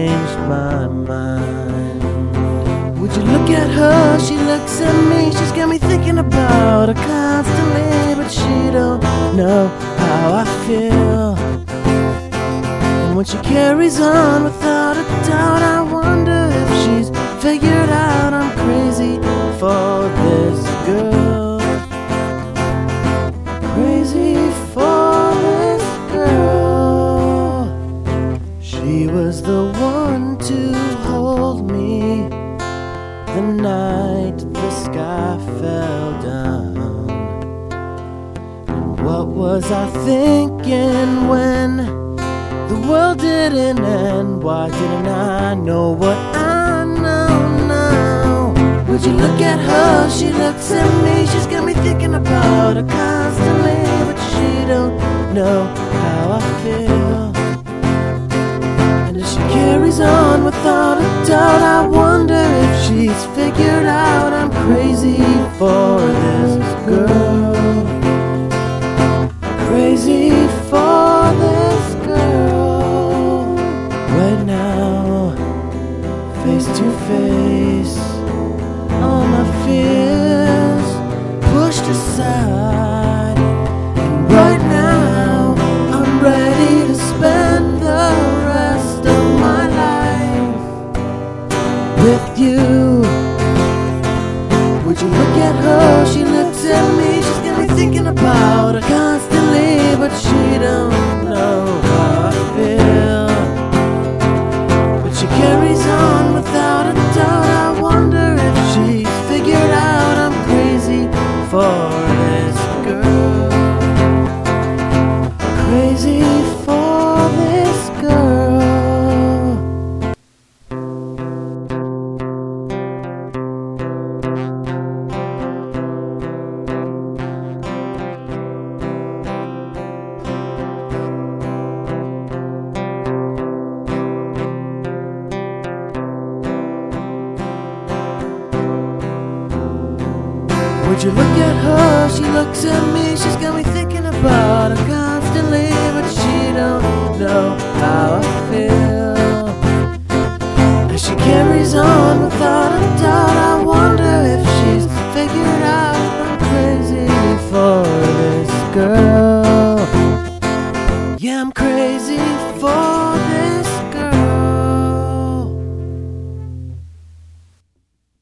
changed my mind. Would you look at her? She looks at me. She's got me thinking about her constantly, but she don't know how I feel. And when she carries on without a doubt, I wonder if she's figured out I'm crazy for this girl. Crazy for this girl. She was the one to hold me the night the sky fell down. And what was I thinking when the world didn't end? Why didn't I know what I know now? Would you look at her? She looks at me. She's got me thinking about her constantly, but she don't know how I feel. And as she carries on without a doubt, I wonder if she's figured out I'm crazy for this girl. Crazy for this girl. Right now, face to face, all my fears pushed aside. And right now, I'm ready to spend the rest of my life with you. Would you look at her? She looks at me. She's got me thinking about her constantly, but she don't know how I feel. But she carries on without a doubt. I wonder if she's figured out I'm crazy for this girl. Crazy for this girl. Would you look at her? She looks at me. She's got me thinking about her constantly, but she don't know how I feel. As she carries on without